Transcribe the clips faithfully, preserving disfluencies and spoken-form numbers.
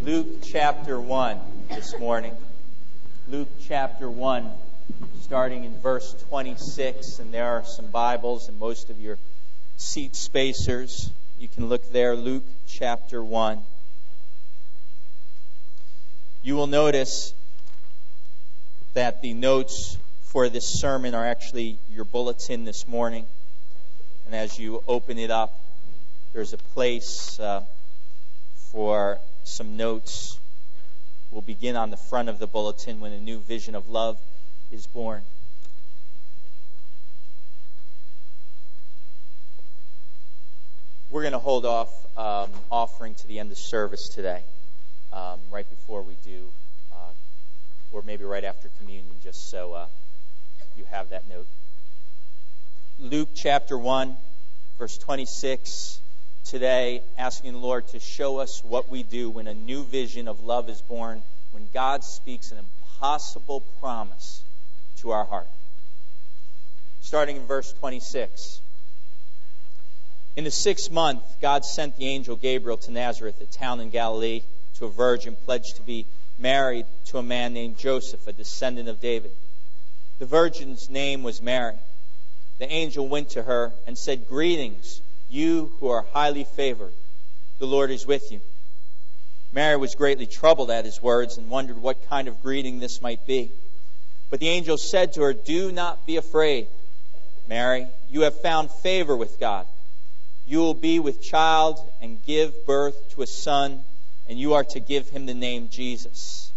Luke chapter one this morning. Luke chapter one, starting in verse twenty-six, and there are some Bibles and most of your seat spacers. You can look there, Luke chapter one. You will notice that the notes for this sermon are actually your bulletin this morning. And as you open it up, there's a place uh, for some notes. We'll begin on the front of the bulletin when a new vision of love is born. We're going to hold off um, offering to the end of service today, um, right before we do, uh, or maybe right after communion, just so uh, you have that note. Luke chapter one, verse twenty-six. Today, asking the Lord to show us what we do when a new vision of love is born, when God speaks an impossible promise to our heart. Starting in verse twenty-six. In the sixth month, God sent the angel Gabriel to Nazareth, a town in Galilee, to a virgin pledged to be married to a man named Joseph, a descendant of David. The virgin's name was Mary. The angel went to her and said, "Greetings, you who are highly favored. The Lord is with you." Mary was greatly troubled at his words and wondered what kind of greeting this might be. But the angel said to her, "Do not be afraid, Mary. You have found favor with God. You will be with child and give birth to a son, and you are to give him the name Jesus.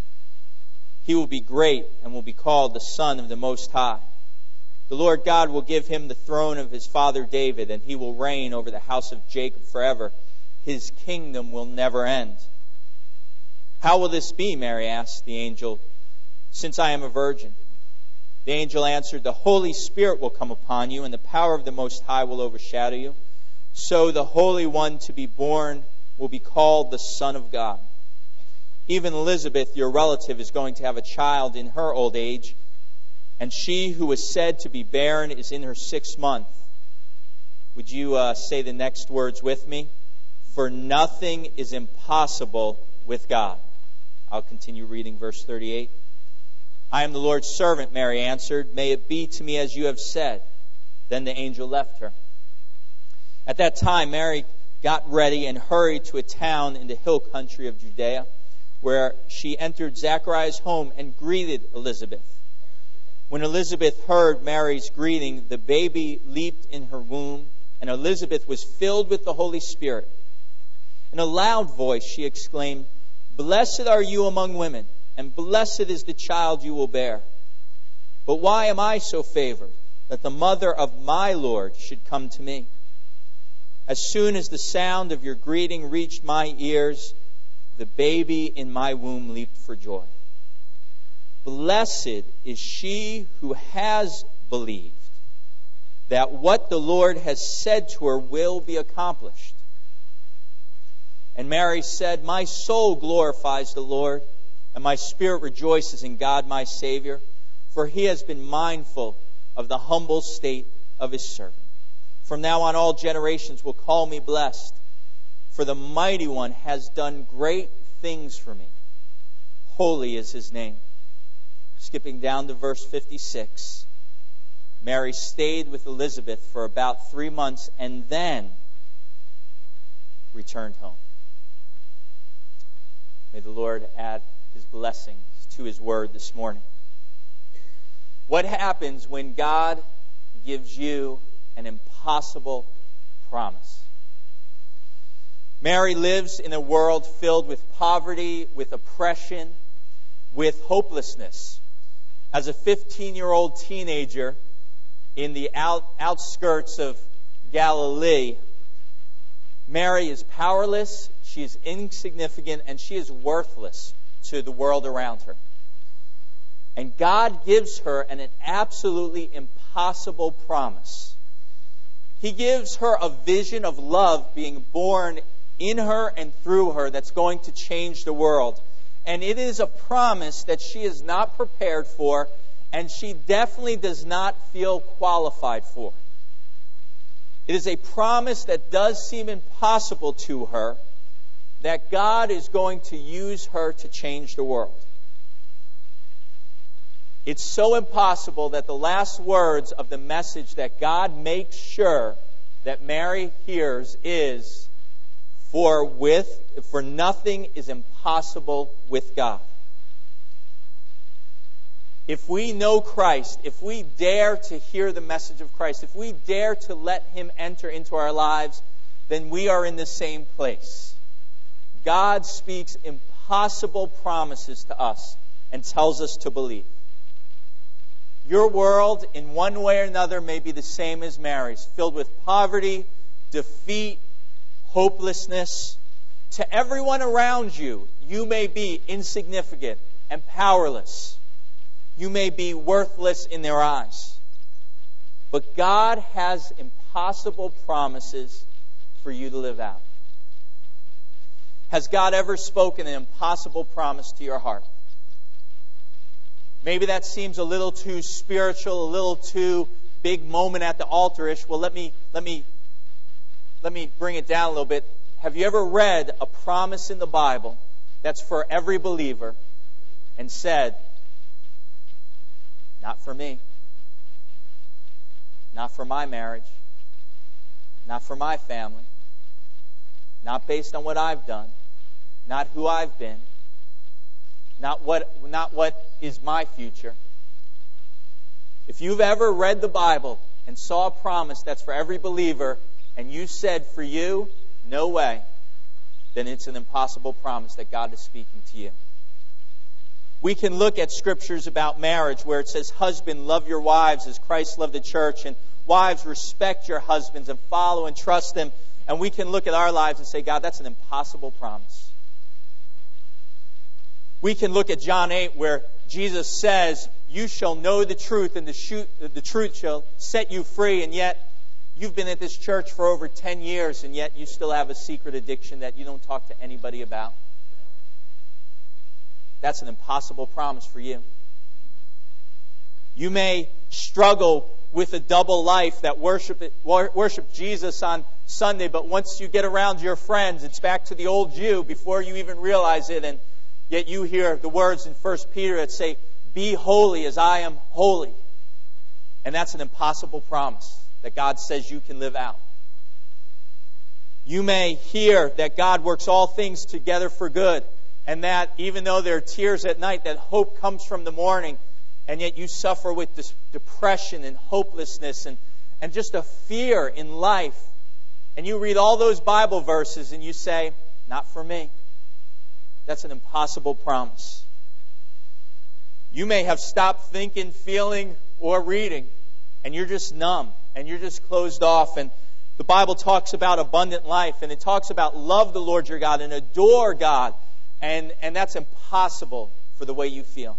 He will be great and will be called the Son of the Most High. The Lord God will give him the throne of his father David, and he will reign over the house of Jacob forever. His kingdom will never end." "How will this be?" Mary asked the angel, "since I am a virgin?" The angel answered, "The Holy Spirit will come upon you, and the power of the Most High will overshadow you. So the Holy One to be born will be called the Son of God. Even Elizabeth, your relative, is going to have a child in her old age, and she who was said to be barren is in her sixth month." Would you uh, say the next words with me? "For nothing is impossible with God." I'll continue reading verse thirty-eight. "I am the Lord's servant," Mary answered. "May it be to me as you have said." Then the angel left her. At that time, Mary got ready and hurried to a town in the hill country of Judea, where she entered Zachariah's home and greeted Elizabeth. When Elizabeth heard Mary's greeting, the baby leaped in her womb, and Elizabeth was filled with the Holy Spirit. In a loud voice she exclaimed, "Blessed are you among women, and blessed is the child you will bear. But why am I so favored that the mother of my Lord should come to me? As soon as the sound of your greeting reached my ears, the baby in my womb leaped for joy. Blessed is she who has believed that what the Lord has said to her will be accomplished." And Mary said, "My soul glorifies the Lord, and my spirit rejoices in God my Savior, for he has been mindful of the humble state of his servant. From now on all generations will call me blessed, for the Mighty One has done great things for me. Holy is his name." Skipping down to verse fifty-six, Mary stayed with Elizabeth for about three months and then returned home. May the Lord add his blessings to his word this morning. What happens when God gives you an impossible promise? Mary lives in a world filled with poverty, with oppression, with hopelessness. As a fifteen-year-old teenager in the out, outskirts of Galilee, Mary is powerless, she is insignificant, and she is worthless to the world around her. And God gives her an, an absolutely impossible promise. He gives her a vision of love being born in her and through her that's going to change the world. And it is a promise that she is not prepared for, and she definitely does not feel qualified for. It is a promise that does seem impossible to her, that God is going to use her to change the world. It's so impossible that the last words of the message that God makes sure that Mary hears is, for with for nothing is impossible with God. If we know Christ, if we dare to hear the message of Christ, if we dare to let Him enter into our lives, then we are in the same place. God speaks impossible promises to us and tells us to believe. Your world, in one way or another, may be the same as Mary's, filled with poverty, defeat, hopelessness. To everyone around you, you may be insignificant and powerless. You may be worthless in their eyes. But God has impossible promises for you to live out. Has God ever spoken an impossible promise to your heart? Maybe that seems a little too spiritual, a little too big moment at the altar-ish. Well, let me let me let me bring it down a little bit. Have you ever read a promise in the Bible that's for every believer and said, not for me, not for my marriage, not for my family, not based on what I've done, not who I've been, not what not what is my future. If you've ever read the Bible and saw a promise that's for every believer, and you said, for you, no way, then it's an impossible promise that God is speaking to you. We can look at scriptures about marriage where it says, husband, love your wives as Christ loved the church, and wives, respect your husbands and follow and trust them. And we can look at our lives and say, God, that's an impossible promise. We can look at John eight where Jesus says, you shall know the truth, and the, shoot, the truth shall set you free. And yet, you've been at this church for over ten years, and yet you still have a secret addiction that you don't talk to anybody about. That's an impossible promise for you. You may struggle with a double life that worship, worship Jesus on Sunday, but once you get around your friends, it's back to the old you before you even realize it, and yet you hear the words in First Peter that say, be holy as I am holy. And that's an impossible promise that God says you can live out. You may hear that God works all things together for good, and that even though there are tears at night, that hope comes from the morning, and yet you suffer with this depression and hopelessness and, and just a fear in life. And you read all those Bible verses and you say, not for me. That's an impossible promise. You may have stopped thinking, feeling, or reading, and you're just numb, and you're just closed off. And the Bible talks about abundant life, and it talks about love the Lord your God and adore God. And, and that's impossible for the way you feel.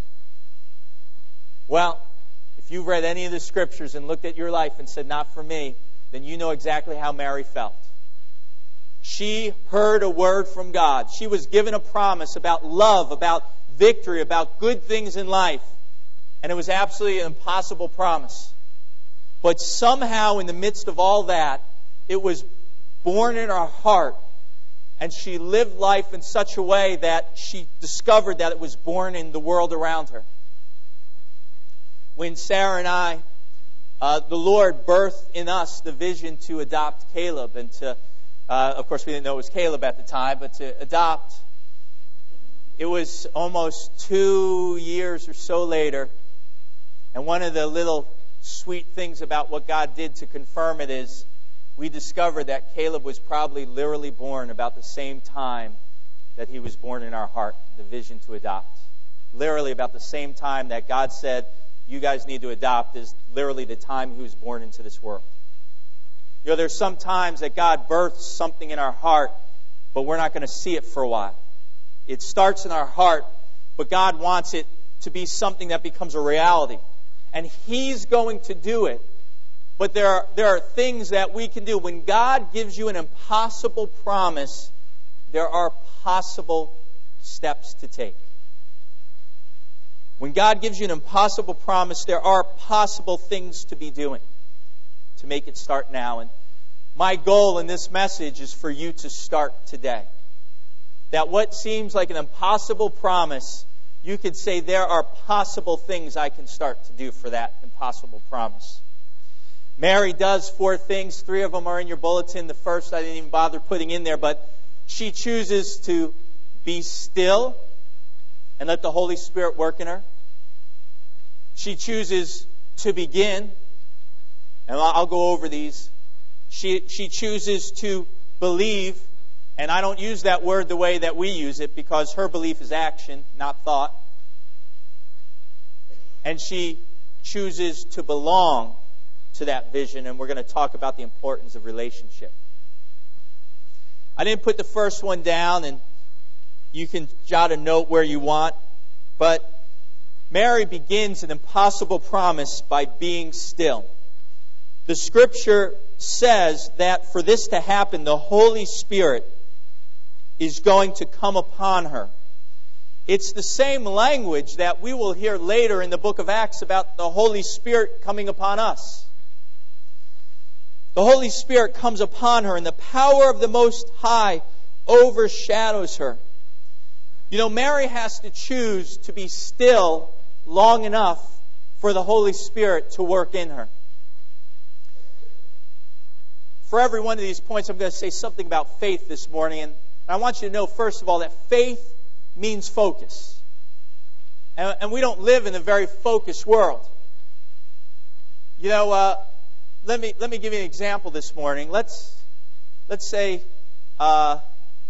Well, if you've read any of the scriptures and looked at your life and said, not for me, then you know exactly how Mary felt. She heard a word from God. She was given a promise about love, about victory, about good things in life. And it was absolutely an impossible promise. But somehow in the midst of all that, it was born in her heart. And she lived life in such a way that she discovered that it was born in the world around her. When Sarah and I, uh, the Lord birthed in us the vision to adopt Caleb and to Uh, of course, we didn't know it was Caleb at the time, but to adopt. It was almost two years or so later. And one of the little sweet things about what God did to confirm it is we discovered that Caleb was probably literally born about the same time that he was born in our heart, the vision to adopt. Literally about the same time that God said, you guys need to adopt, is literally the time he was born into this world. You know, there's some times that God births something in our heart, but we're not going to see it for a while. It starts in our heart, but God wants it to be something that becomes a reality. And He's going to do it. But there are, there are things that we can do. When God gives you an impossible promise, there are possible steps to take. When God gives you an impossible promise, there are possible things to be doing to make it start now. And my goal in this message is for you to start today. that what seems like an impossible promise, you could say there are possible things I can start to do for that impossible promise. Mary does four things. Three of them are in your bulletin. The first I didn't even bother putting in there, but she chooses to be still and let the Holy Spirit work in her. She chooses to begin, and I'll go over these. She, she chooses to believe, and I don't use that word the way that we use it because her belief is action, not thought. And she chooses to belong to that vision, and we're going to talk about the importance of relationship. I didn't put the first one down, and you can jot a note where you want, but Mary begins an impossible promise by being still. The Scripture says that for this to happen, the Holy Spirit is going to come upon her. It's the same language that we will hear later in the book of Acts about the Holy Spirit coming upon us. The Holy Spirit comes upon her, and the power of the Most High overshadows her. You know, Mary has to choose to be still long enough for the Holy Spirit to work in her. For every one of these points, I'm going to say something about faith this morning. And I want you to know, first of all, that faith means focus. And, and we don't live in a very focused world. You know, uh, let me let me give you an example this morning. Let's let's say uh,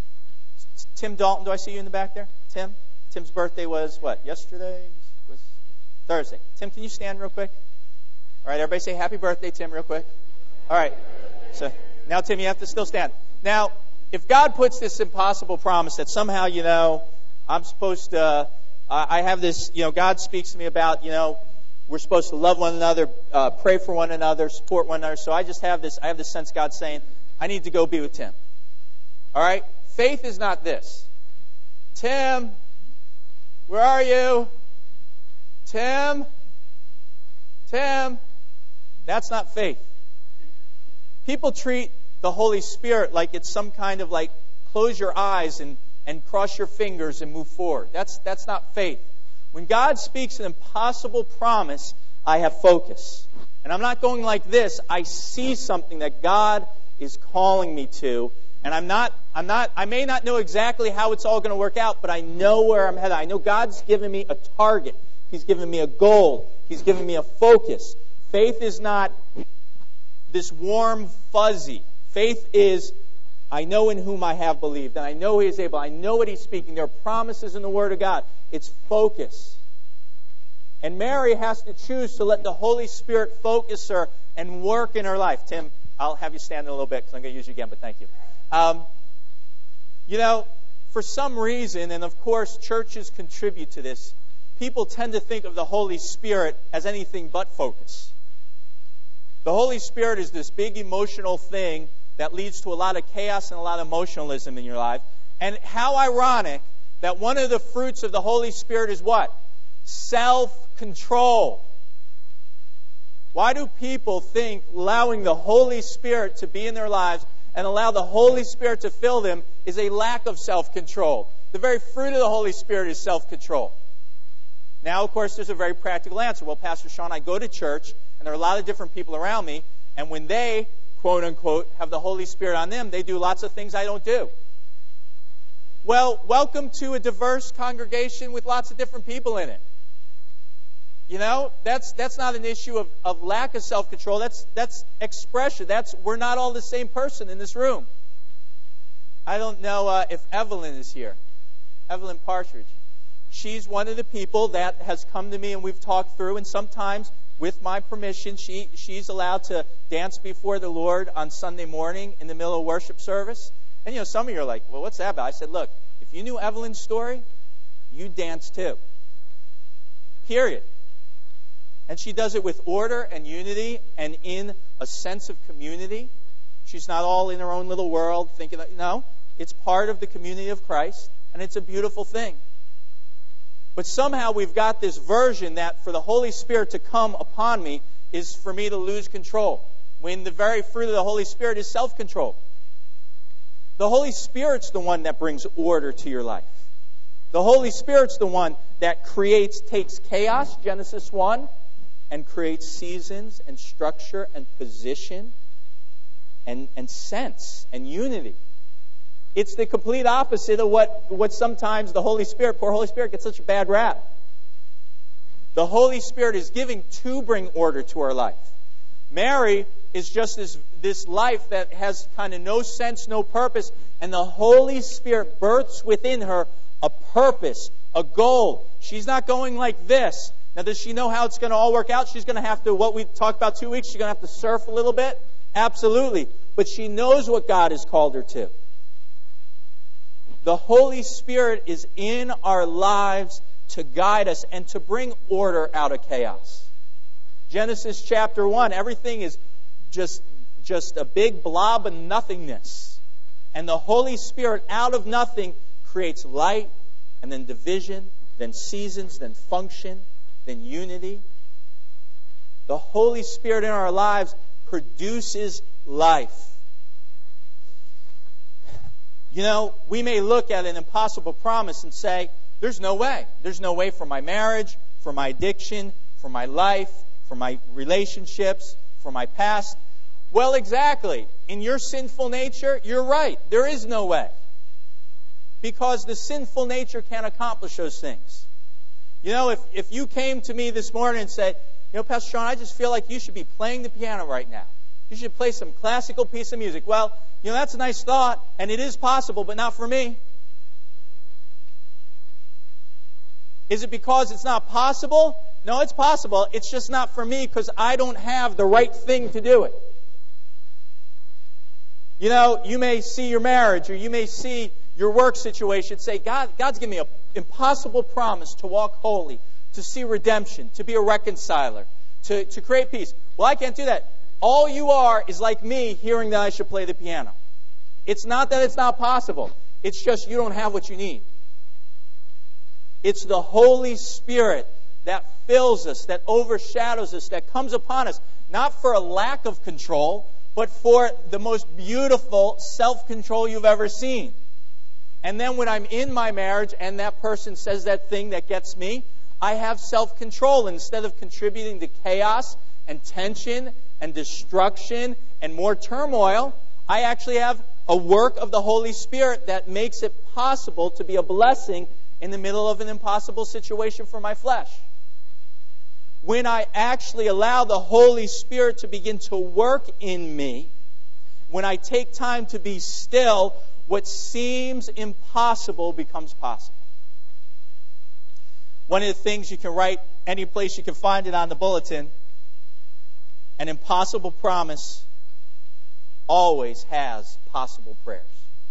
Tim Dalton. Do I see you in the back there? Tim? Tim's birthday was what? Yesterday? Was Thursday. Tim, can you stand real quick? All right, everybody say happy birthday, Tim, real quick. All right. So now, Tim, you have to still stand. Now, if God puts this impossible promise that somehow, you know, I'm supposed to, uh, I have this, you know, God speaks to me about, you know, we're supposed to love one another, uh, pray for one another, support one another. So I just have this, I have this sense God saying, I need to go be with Tim. All right? Faith is not this. Tim, where are you? Tim? Tim? That's not faith. People treat the Holy Spirit like it's some kind of like close your eyes and, and cross your fingers and move forward. That's, that's not faith. When God speaks an impossible promise, I have focus. And I'm not going like this. I see something that God is calling me to. And I'm not, I'm not, I may not know exactly how it's all going to work out, but I know where I'm headed. I know God's given me a target. He's given me a goal. He's given me a focus. Faith is not this warm, fuzzy. Faith is, I know in whom I have believed, and I know He is able. I know what He's speaking. There are promises in the Word of God. It's focus. And Mary has to choose to let the Holy Spirit focus her and work in her life. Tim, I'll have you stand in a little bit because I'm going to use you again, but thank you. Um, you know, for some reason, and of course churches contribute to this, people tend to think of the Holy Spirit as anything but focus. The Holy Spirit is this big emotional thing that leads to a lot of chaos and a lot of emotionalism in your life. And how ironic that one of the fruits of the Holy Spirit is what? Self-control. Why do people think allowing the Holy Spirit to be in their lives and allow the Holy Spirit to fill them is a lack of self-control? The very fruit of the Holy Spirit is self-control. Now, of course, there's a very practical answer. Well, Pastor Sean, I go to church, and there are a lot of different people around me, and when they, quote unquote, have the Holy Spirit on them, they do lots of things I don't do. Well, welcome to a diverse congregation with lots of different people in it. You know, that's that's not an issue of, of lack of self-control. That's that's expression. That's we're not all the same person in this room. I don't know uh, if Evelyn is here. Evelyn Partridge. She's one of the people that has come to me and we've talked through, and sometimes with my permission, she she's allowed to dance before the Lord on Sunday morning in the middle of worship service. And, you know, some of you are like, well, what's that about? I said, look, if you knew Evelyn's story, you'd dance too. Period. And she does it with order and unity and in a sense of community. She's not all in her own little world thinking, that, no, it's part of the community of Christ, and it's a beautiful thing. But somehow we've got this version that for the Holy Spirit to come upon me is for me to lose control, when the very fruit of the Holy Spirit is self-control. The Holy Spirit's the one that brings order to your life. The Holy Spirit's the one that creates, takes chaos, Genesis one, and creates seasons and structure and position and, and sense and unity. It's the complete opposite of what, what sometimes the Holy Spirit, poor Holy Spirit, gets such a bad rap. The Holy Spirit is giving to bring order to our life. Mary is just this, this life that has kind of no sense, no purpose, and the Holy Spirit births within her a purpose, a goal. She's not going like this. Now, does she know how it's going to all work out? She's going to have to, what we talked about two weeks, she's going to have to surf a little bit? Absolutely. But she knows what God has called her to. The Holy Spirit is in our lives to guide us and to bring order out of chaos. Genesis chapter one, everything is just, just a big blob of nothingness. And the Holy Spirit out of nothing creates light, and then division, then seasons, then function, then unity. The Holy Spirit in our lives produces life. You know, we may look at an impossible promise and say, there's no way. There's no way for my marriage, for my addiction, for my life, for my relationships, for my past. Well, exactly. In your sinful nature, you're right. There is no way. Because the sinful nature can't accomplish those things. You know, if, if you came to me this morning and said, you know, Pastor Sean, I just feel like you should be playing the piano right now. You should play some classical piece of music. Well, you know, that's a nice thought, and it is possible, but not for me. Is it because it's not possible? No, it's possible. It's just not for me because I don't have the right thing to do it. You know, you may see your marriage or you may see your work situation, say, God, God's given me an impossible promise to walk holy, to see redemption, to be a reconciler, to, to create peace. Well, I can't do that. All you are is like me hearing that I should play the piano. It's not that it's not possible. It's just you don't have what you need. It's the Holy Spirit that fills us, that overshadows us, that comes upon us, not for a lack of control, but for the most beautiful self-control you've ever seen. And then when I'm in my marriage and that person says that thing that gets me, I have self-control. Instead of contributing to chaos and tension and destruction and more turmoil, I actually have a work of the Holy Spirit that makes it possible to be a blessing in the middle of an impossible situation for my flesh. When I actually allow the Holy Spirit to begin to work in me, when I take time to be still, what seems impossible becomes possible. One of the things you can write, any place you can find it on the bulletin, an impossible promise always has possible prayers.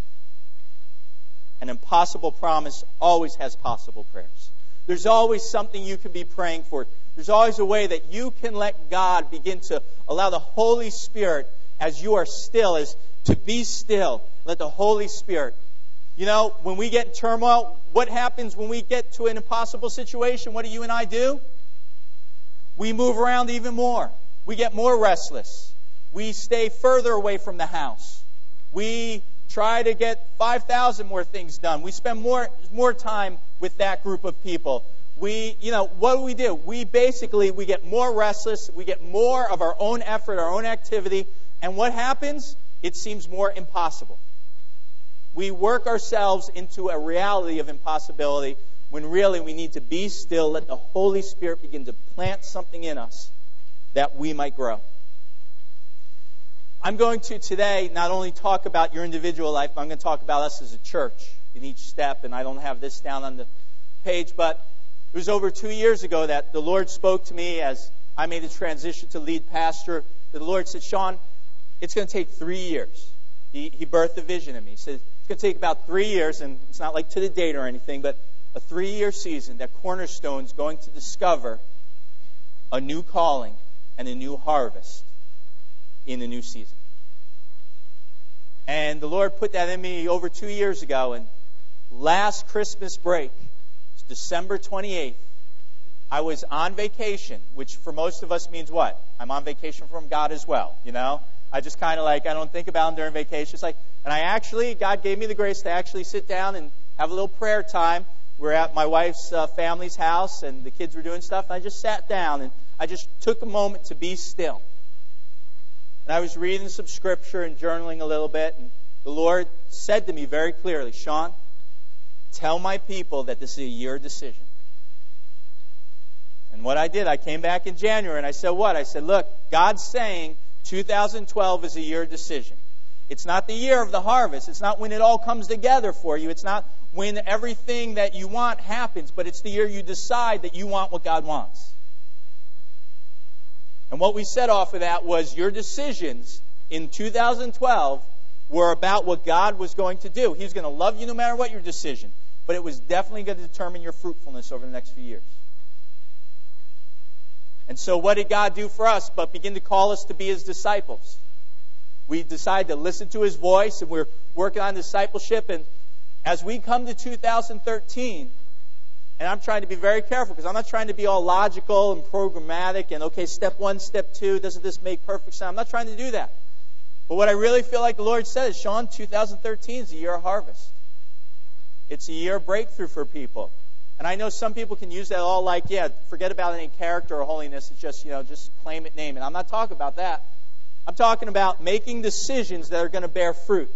An impossible promise always has possible prayers. There's always something you can be praying for. There's always a way that you can let God begin to allow the Holy Spirit, as you are still, as to be still. Let the Holy Spirit. You know, when we get in turmoil, what happens when we get to an impossible situation? What do you and I do? We move around even more. We get more restless. We stay further away from the house. We try to get five thousand more things done. We spend more more time with that group of people. We, you know, what do we do? We basically, we get more restless. We get more of our own effort, our own activity. And what happens? It seems more impossible. We work ourselves into a reality of impossibility when really we need to be still, let the Holy Spirit begin to plant something in us that we might grow. I'm going to today not only talk about your individual life, but I'm going to talk about us as a church in each step. And I don't have this down on the page, but it was over two years ago that the Lord spoke to me as I made the transition to lead pastor. The Lord said, Sean, it's going to take three years. He, he birthed a vision in me. He said, it's going to take about three years, and it's not like to the date or anything, but a three-year season that Cornerstone's going to discover a new calling and a new harvest in the new season. And the Lord put that in me over two years ago, and last Christmas break, December twenty-eighth, I was on vacation, which for most of us means what? I'm on vacation from God as well, you know? I just kind of like, I don't think about them during vacation. It's like, and I actually, God gave me the grace to actually sit down and have a little prayer time. We're at my wife's uh, family's house, and the kids were doing stuff, and I just sat down, and I just took a moment to be still. And I was reading some scripture and journaling a little bit, and the Lord said to me very clearly, Sean, tell my people that this is a year decision. And what I did, I came back in January, and I said what? I said, look, God's saying two thousand twelve is a year decision. It's not the year of the harvest. It's not when it all comes together for you. It's not when everything that you want happens, but it's the year you decide that you want what God wants. And what we said off of that was your decisions in two thousand twelve were about what God was going to do. He was going to love you no matter what your decision, but it was definitely going to determine your fruitfulness over the next few years. And so what did God do for us but begin to call us to be His disciples? We decided to listen to His voice, and we're working on discipleship. And as we come to two thousand thirteen, and I'm trying to be very careful because I'm not trying to be all logical and programmatic and, okay, step one, step two, doesn't this make perfect sense? I'm not trying to do that. But what I really feel like the Lord said is, Sean, two thousand thirteen is a year of harvest. It's a year of breakthrough for people. And I know some people can use that all like, yeah, forget about any character or holiness. It's just, you know, just claim it, name it. I'm not talking about that. I'm talking about making decisions that are going to bear fruit.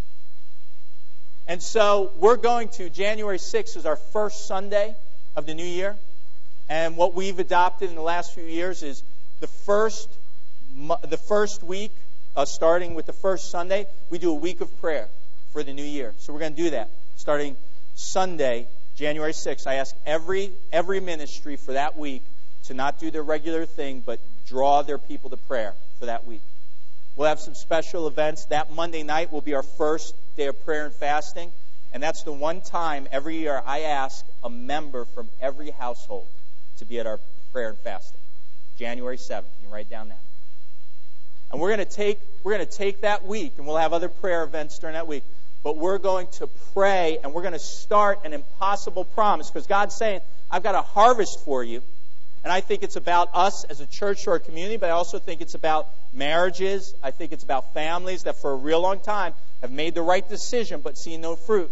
And so we're going to, January sixth is our first Sunday of the new year. And what we've adopted in the last few years is the first the first week, uh, starting with the first Sunday, we do a week of prayer for the new year. So we're going to do that. Starting Sunday, January sixth, I ask every every ministry for that week to not do their regular thing, but draw their people to prayer for that week. We'll have some special events. That Monday night will be our first day of prayer and fasting. And that's the one time every year I ask a member from every household to be at our prayer and fasting. January seventh. You can write down that. And we're going to take we're going to take that week, and we'll have other prayer events during that week. But we're going to pray, and we're going to start an impossible promise, because God's saying, I've got a harvest for you. And I think it's about us as a church or a community, but I also think it's about marriages. I think it's about families that for a real long time have made the right decision but seen no fruit.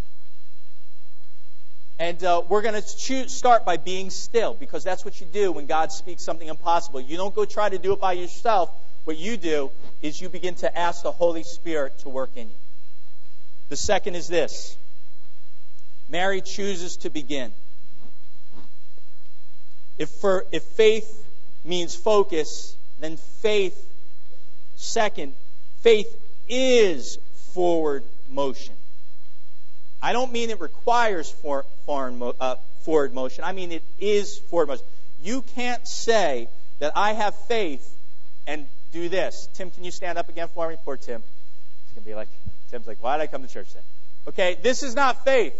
And uh, we're going to choose, start by being still, because that's what you do when God speaks something impossible. You don't go try to do it by yourself. What you do is you begin to ask the Holy Spirit to work in you. The second is this. Mary chooses to begin. If for if faith means focus, then faith, second, faith is forward motion. I don't mean it requires for, foreign, uh, forward motion. I mean it is forward motion. You can't say that I have faith and do this. Tim, can you stand up again for me? Poor Tim. He's going to be like, Tim's like, why did I come to church today? Okay, this is not faith.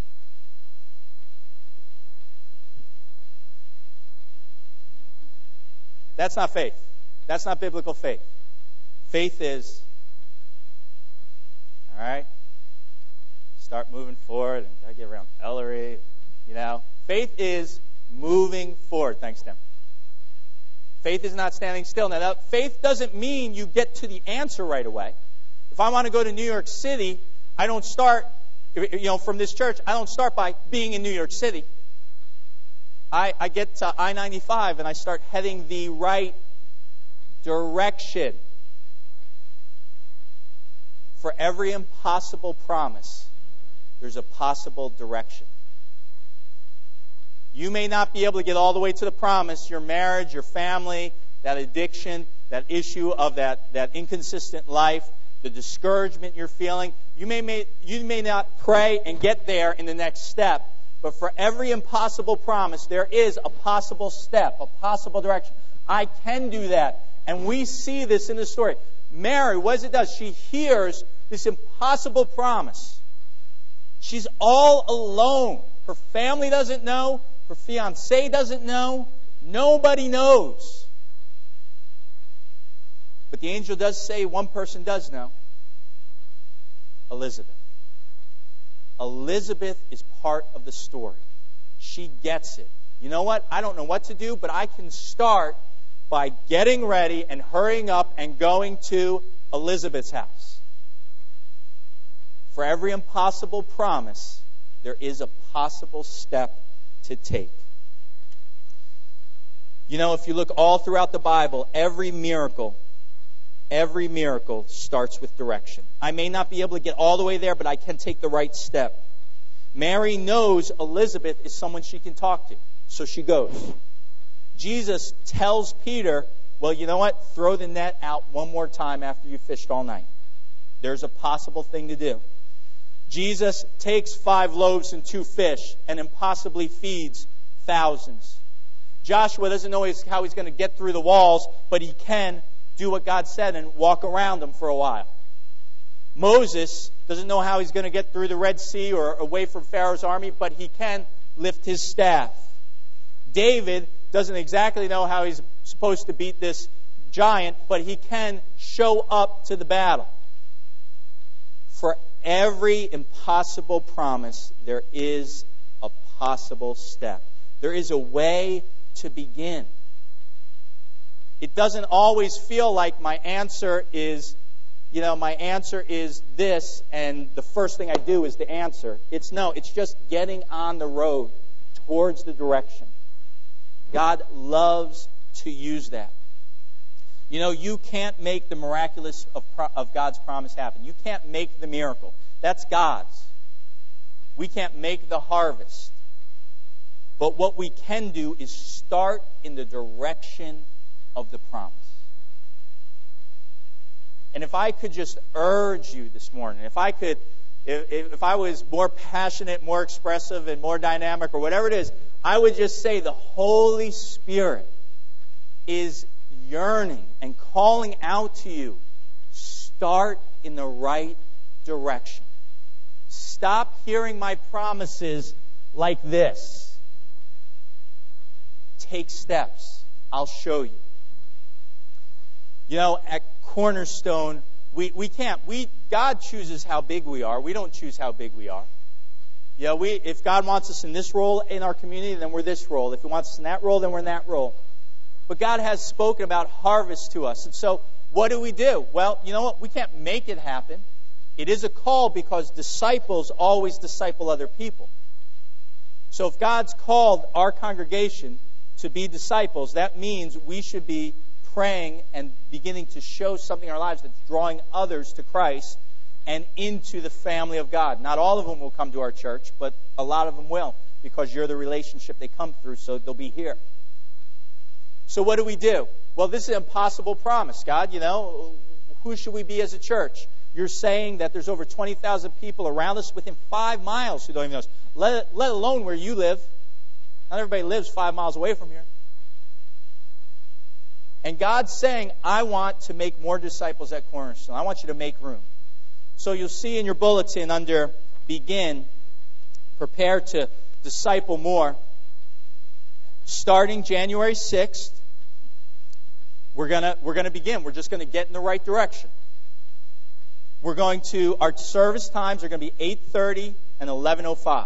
That's not faith. That's not biblical faith. Faith is, all right, start moving forward and gotta get around Ellery, you know. Faith is moving forward. Thanks, Tim. Faith is not standing still. Now, that faith doesn't mean you get to the answer right away. If I want to go to New York City, I don't start, you know, from this church, I don't start by being in New York City. I, I get to I ninety-five and I start heading the right direction. For every impossible promise, there's a possible direction. You may not be able to get all the way to the promise, your marriage, your family, that addiction, that issue of that, that inconsistent life, the discouragement you're feeling. You may, may, you may not pray and get there in the next step. But for every impossible promise, there is a possible step, a possible direction. I can do that. And we see this in the story. Mary, what does it do? She hears this impossible promise. She's all alone. Her family doesn't know. Her fiancé doesn't know. Nobody knows. But the angel does say one person does know. Elizabeth. Elizabeth is part of the story. She gets it. You know what? I don't know what to do, but I can start by getting ready and hurrying up and going to Elizabeth's house. For every impossible promise, there is a possible step to take. You know, if you look all throughout the Bible, every miracle, every miracle starts with direction. I may not be able to get all the way there, but I can take the right step. Mary knows Elizabeth is someone she can talk to, so she goes. Jesus tells Peter, well, you know what? Throw the net out one more time after you fished all night. There's a possible thing to do. Jesus takes five loaves and two fish and impossibly feeds thousands. Joshua doesn't know how he's going to get through the walls, but he can do what God said and walk around them for a while. Moses doesn't know how he's going to get through the Red Sea or away from Pharaoh's army, but he can lift his staff. David doesn't exactly know how he's supposed to beat this giant, but he can show up to the battle. For every impossible promise, there is a possible step. There is a way to begin. It doesn't always feel like my answer is, you know, my answer is this, and the first thing I do is the answer. It's no, it's just getting on the road towards the direction. God loves to use that. You know, you can't make the miraculous of, of God's promise happen. You can't make the miracle. That's God's. We can't make the harvest. But what we can do is start in the direction of the promise. And if I could just urge you this morning, if I could, if, if I was more passionate, more expressive, and more dynamic, or whatever it is, I would just say the Holy Spirit is yearning and calling out to you. Start in the right direction. Stop hearing my promises like this. Take steps. I'll show you. You know, at Cornerstone, we, we can't. We God chooses how big we are. We don't choose how big we are. You know, we, if God wants us in this role in our community, then we're this role. If He wants us in that role, then we're in that role. But God has spoken about harvest to us. And so, what do we do? Well, you know what? We can't make it happen. It is a call because disciples always disciple other people. So if God's called our congregation to be disciples, that means we should be praying and beginning to show something in our lives that's drawing others to Christ and into the family of God. Not all of them will come to our church, but a lot of them will, because you're the relationship they come through, so they'll be here. So what do we do? Well, this is an impossible promise, God. You know, who should we be as a church? You're saying that there's over twenty thousand people around us within five miles who don't even know us, let, let alone where you live. Not everybody lives five miles away from here. And God's saying, I want to make more disciples at Cornerstone. I want you to make room. So you'll see in your bulletin under Begin, prepare to disciple more. Starting January sixth, we're gonna we're gonna begin. We're just gonna get in the right direction. We're going to our service times are going to be eight thirty and eleven oh five.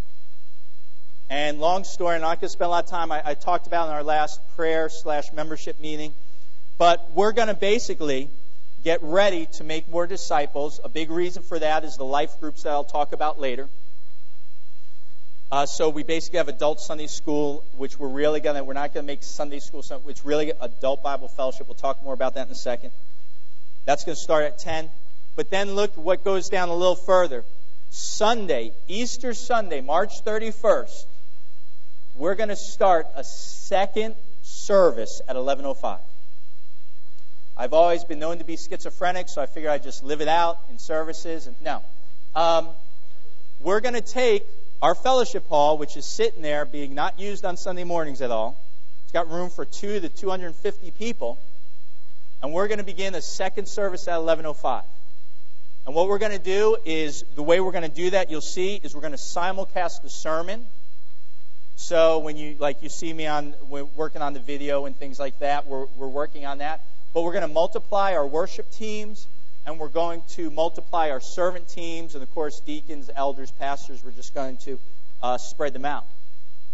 And long story, I'm not going to spend a lot of time. I, I talked about in our last prayer slash membership meeting. But we're going to basically get ready to make more disciples. A big reason for that is the life groups that I'll talk about later. Uh, so we basically have adult Sunday school, which we're really going to, we're not going to make Sunday school, which really adult Bible fellowship. We'll talk more about that in a second. That's going to start at ten. But then look what goes down a little further. Sunday, Easter Sunday, March thirty-first, we're going to start a second service at eleven oh five. I've always been known to be schizophrenic, so I figured I'd just live it out in services. And no. Um, we're going to take our fellowship hall, which is sitting there being not used on Sunday mornings at all. It's got room for two to two hundred fifty people. And we're going to begin a second service at eleven oh five. And what we're going to do is, the way we're going to do that, you'll see, is we're going to simulcast the sermon. So when you, like you see me on, we're working on the video and things like that, we're, we're working on that. But we're going to multiply our worship teams, and we're going to multiply our servant teams, and of course, deacons, elders, pastors, we're just going to uh, spread them out.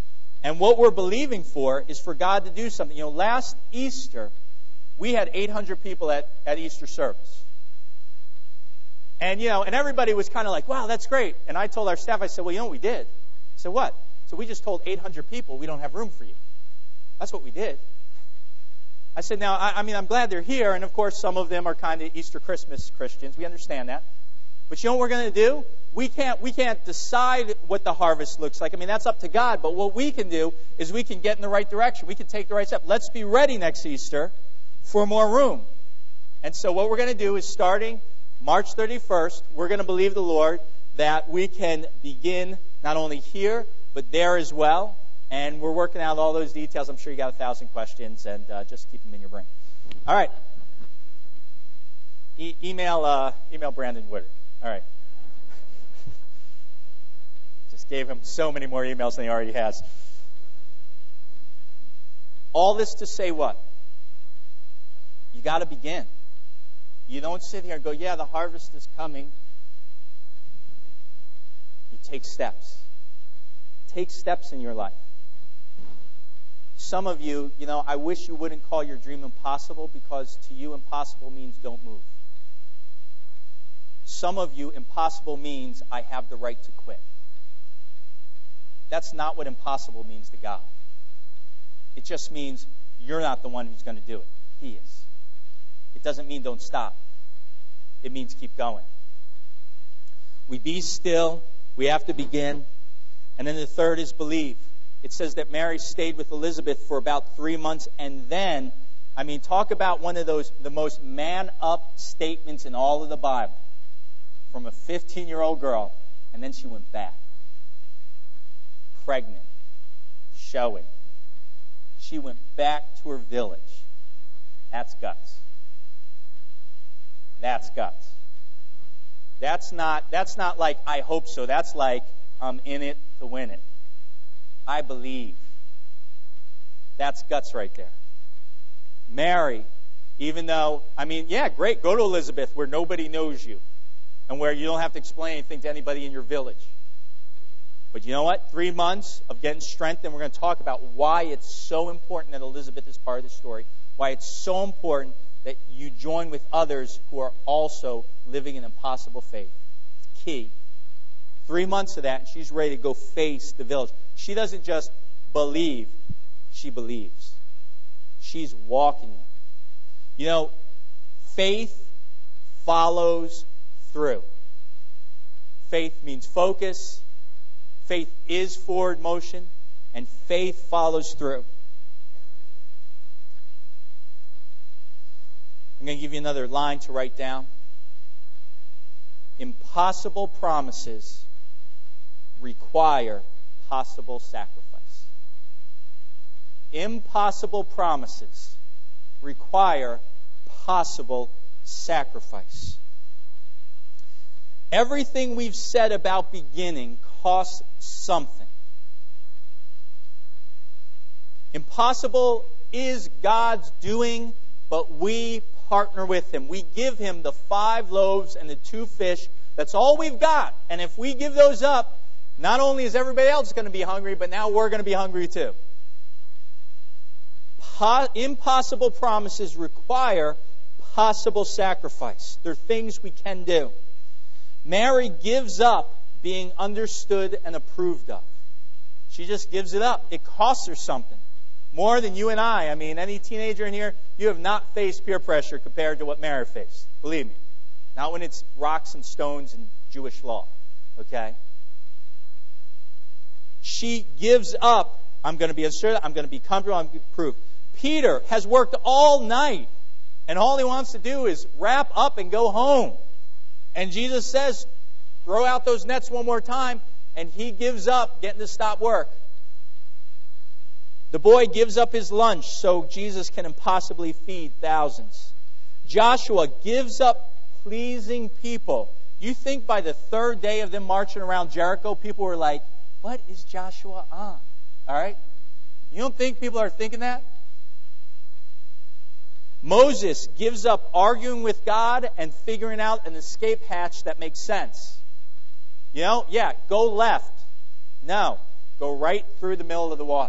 And what we're believing for is for God to do something. You know, last Easter, we had eight hundred people at, at Easter service. And, you know, and everybody was kind of like, wow, that's great. And I told our staff, I said, well, you know what we did? I said, what? So we just told eight hundred people we don't have room for you. That's what we did. I said, now, I, I mean, I'm glad they're here. And, of course, some of them are kind of Easter Christmas Christians. We understand that. But you know what we're going to do? We can't, we can't decide what the harvest looks like. I mean, that's up to God. But what we can do is we can get in the right direction. We can take the right step. Let's be ready next Easter for more room. And so what we're going to do is starting March thirty-first, we're going to believe the Lord that we can begin not only here, but there as well. And we're working out all those details. I'm sure you got a thousand questions, and uh, just keep them in your brain. All right. E- email uh, email Brandon Woodard. All right. Just gave him so many more emails than he already has. All this to say what? You got to begin. You don't sit here and go, yeah, the harvest is coming. You take steps. Take steps in your life. Some of you, you know, I wish you wouldn't call your dream impossible, because to you impossible means don't move. Some of you, impossible means I have the right to quit. That's not what impossible means to God. It just means you're not the one who's going to do it. He is. It doesn't mean don't stop. It means keep going. We be still. We have to begin. And then the third is believe. It says that Mary stayed with Elizabeth for about three months, and then, I mean, talk about one of those, the most man-up statements in all of the Bible. From a fifteen-year-old girl, and then she went back. Pregnant. Showing. She went back to her village. That's guts. That's guts. That's not, that's not like, I hope so. That's like, I'm in it to win it. I believe. That's guts right there. Mary, even though, I mean, yeah, great, go to Elizabeth where nobody knows you and where you don't have to explain anything to anybody in your village. But you know what? Three months of getting strength, and we're going to talk about why it's so important that Elizabeth is part of the story, why it's so important that you join with others who are also living an impossible faith. It's key. Three months of that, and she's ready to go face the village. She doesn't just believe, she believes. She's walking it. You know, faith follows through. Faith means focus. Faith is forward motion, and faith follows through. I'm going to give you another line to write down. Impossible promises require possible sacrifice. Impossible promises require possible sacrifice. Everything we've said about beginning costs something. Impossible is God's doing, but we partner with Him. We give Him the five loaves and the two fish. That's all we've got. And if we give those up, not only is everybody else going to be hungry, but now we're going to be hungry too. Po- impossible promises require possible sacrifice. They're things we can do. Mary gives up being understood and approved of. She just gives it up. It costs her something. More than you and I. I mean, any teenager in here, you have not faced peer pressure compared to what Mary faced. Believe me. Not when it's rocks and stones and Jewish law. Okay? She gives up. I'm going to be assured. I'm going to be comfortable. I'm going to be approved. Peter has worked all night, and all he wants to do is wrap up and go home. And Jesus says, throw out those nets one more time, and he gives up getting to stop work. The boy gives up his lunch so Jesus can impossibly feed thousands. Joshua gives up pleasing people. You think by the third day of them marching around Jericho, people were like, what is Joshua on? All right? You don't think people are thinking that? Moses gives up arguing with God and figuring out an escape hatch that makes sense. You know, yeah, go left. No. go right through the middle of the water.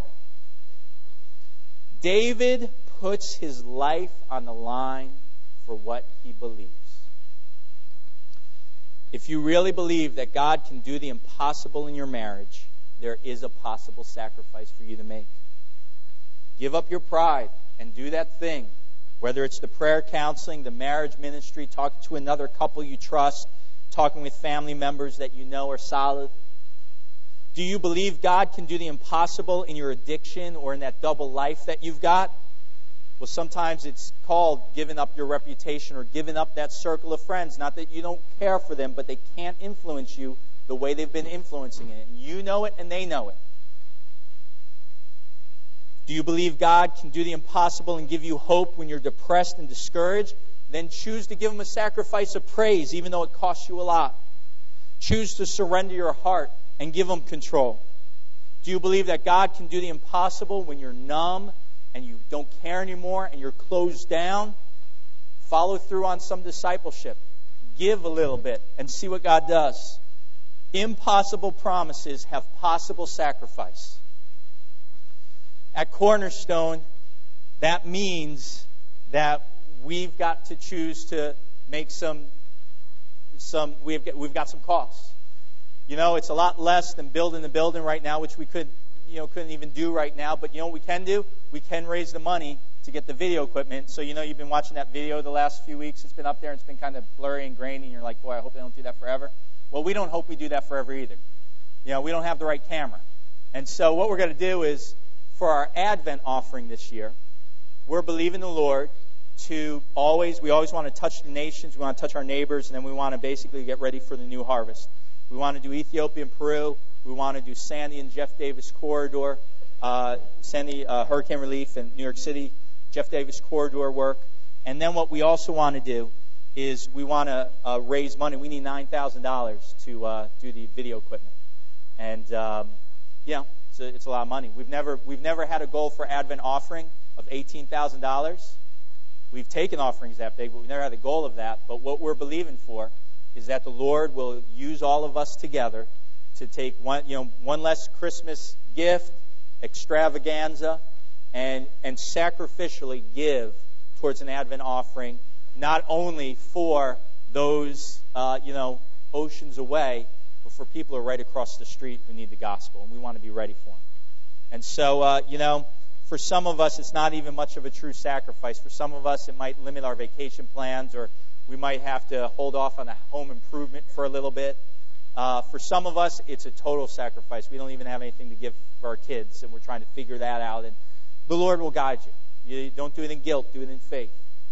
David puts his life on the line for what he believes. If you really believe that God can do the impossible in your marriage, there is a possible sacrifice for you to make. Give up your pride and do that thing. Whether it's the prayer counseling, the marriage ministry, talking to another couple you trust, talking with family members that you know are solid. Do you believe God can do the impossible in your addiction or in that double life that you've got? Well, sometimes it's called giving up your reputation or giving up that circle of friends. Not that you don't care for them, but they can't influence you the way they've been influencing it. And you know it and they know it. Do you believe God can do the impossible and give you hope when you're depressed and discouraged? Then choose to give Him a sacrifice of praise, even though it costs you a lot. Choose to surrender your heart and give Him control. Do you believe that God can do the impossible when you're numb and you don't care anymore and you're closed down? Follow through on some discipleship. Give a little bit and see what God does. Impossible promises have possible sacrifice. At Cornerstone, that means that we've got to choose to make some, some we've got, we've got some costs. You know, it's a lot less than building the building right now, which we could, you know, couldn't even do right now. But you know what we can do? We can raise the money to get the video equipment. So, you know, you've been watching that video the last few weeks. It's been up there and it's been kind of blurry and grainy. And you're like, boy, I hope they don't do that forever. Well, we don't hope we do that forever either. You know, we don't have the right camera. And so what we're going to do is, for our Advent offering this year, we're believing the Lord to always, we always want to touch the nations, we want to touch our neighbors, and then we want to basically get ready for the new harvest. We want to do Ethiopia and Peru. We want to do Sandy and Jeff Davis corridor, uh, Sandy uh, hurricane relief in New York City, Jeff Davis corridor work. And then what we also want to do is we want to uh, raise money. We need nine thousand dollars to uh, do the video equipment. And, um, you know, it's a, it's a lot of money. We've never, we've never had a goal for Advent offering of eighteen thousand dollars. We've taken offerings that big, but we've never had a goal of that. But what we're believing for is that the Lord will use all of us together to take one, you know, one less Christmas gift, extravaganza, and and sacrificially give towards an Advent offering, not only for those, uh, you know, oceans away, but for people who are right across the street who need the gospel, and we want to be ready for them. And so, uh, you know, for some of us, it's not even much of a true sacrifice. For some of us, it might limit our vacation plans, or we might have to hold off on a home improvement for a little bit. Uh, for some of us, it's a total sacrifice. We don't even have anything to give for our kids, and we're trying to figure that out. And the Lord will guide you. You don't do it in guilt, do it in faith.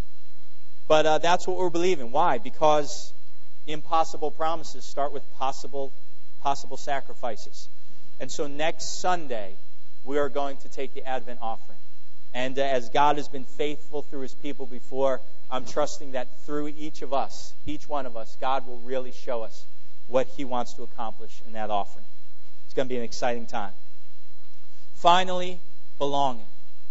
But uh, that's what we're believing. Why? Because impossible promises start with possible, possible sacrifices. And so next Sunday, we are going to take the Advent offering. And uh, as God has been faithful through His people before, I'm trusting that through each of us, each one of us, God will really show us what He wants to accomplish in that offering. It's going to be an exciting time. Finally, belonging.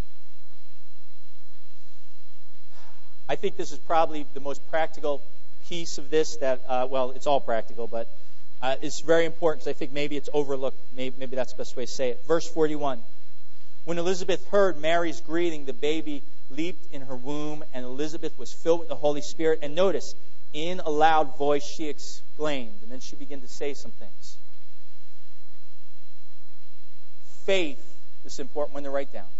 I think this is probably the most practical piece of this that, uh, well, it's all practical, but uh, it's very important because I think maybe it's overlooked. Maybe, maybe that's the best way to say it. Verse forty-one. When Elizabeth heard Mary's greeting, the baby leaped in her womb, and Elizabeth was filled with the Holy Spirit. And notice, in a loud voice, she exclaimed, and then she began to say some things. Faith, this is an important one to write down.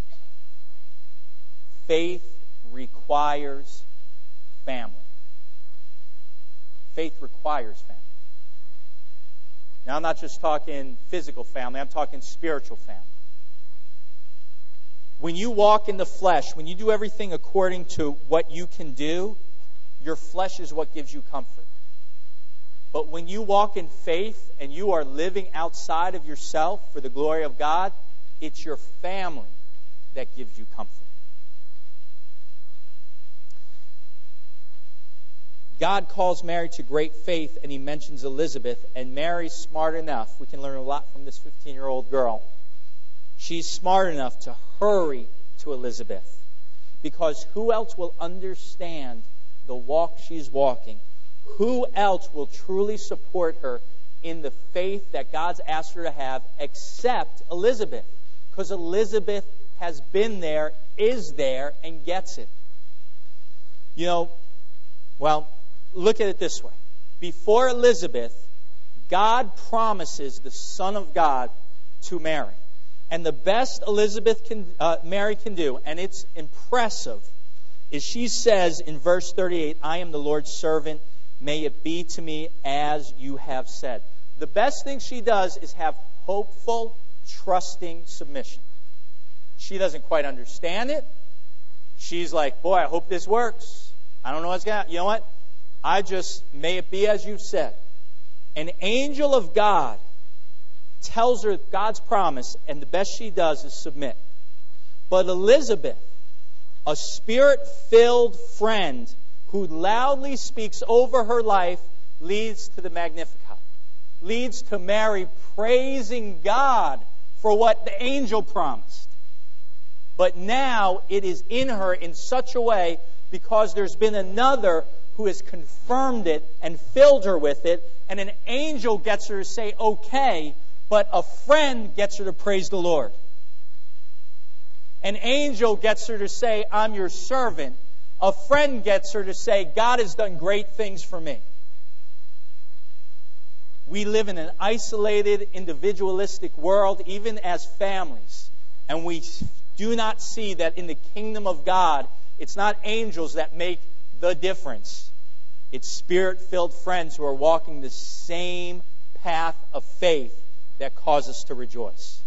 Faith requires family. Faith requires family. Now, I'm not just talking physical family, I'm talking spiritual family. When you walk in the flesh, when you do everything according to what you can do, your flesh is what gives you comfort. But when you walk in faith and you are living outside of yourself for the glory of God, it's your family that gives you comfort. God calls Mary to great faith, and He mentions Elizabeth, and Mary's smart enough. We can learn a lot from this fifteen-year-old girl. She's smart enough to hurry to Elizabeth, because who else will understand the walk she's walking? Who else will truly support her in the faith that God's asked her to have except Elizabeth. Because Elizabeth has been there, is there, and gets it. You know, well, look at it this way. Before Elizabeth, God promises the Son of God to Mary. And the best Elizabeth can, uh, Mary can do, and it's impressive, is she says in verse thirty-eight, I am the Lord's servant. May it be to me as you have said. The best thing she does is have hopeful, trusting submission. She doesn't quite understand it. She's like, boy, I hope this works. I don't know what's going to happen. You know what? I just, may it be as you've said. An angel of God tells her God's promise, and the best she does is submit. But Elizabeth, a spirit-filled friend who loudly speaks over her life, leads to the Magnificat. Leads to Mary praising God for what the angel promised. But now it is in her in such a way because there's been another who has confirmed it and filled her with it, and an angel gets her to say, okay, but a friend gets her to praise the Lord. An angel gets her to say, I'm your servant. A friend gets her to say, God has done great things for me. We live in an isolated, individualistic world, even as families. And we do not see that in the kingdom of God, it's not angels that make the difference. It's spirit-filled friends who are walking the same path of faith that cause us to rejoice.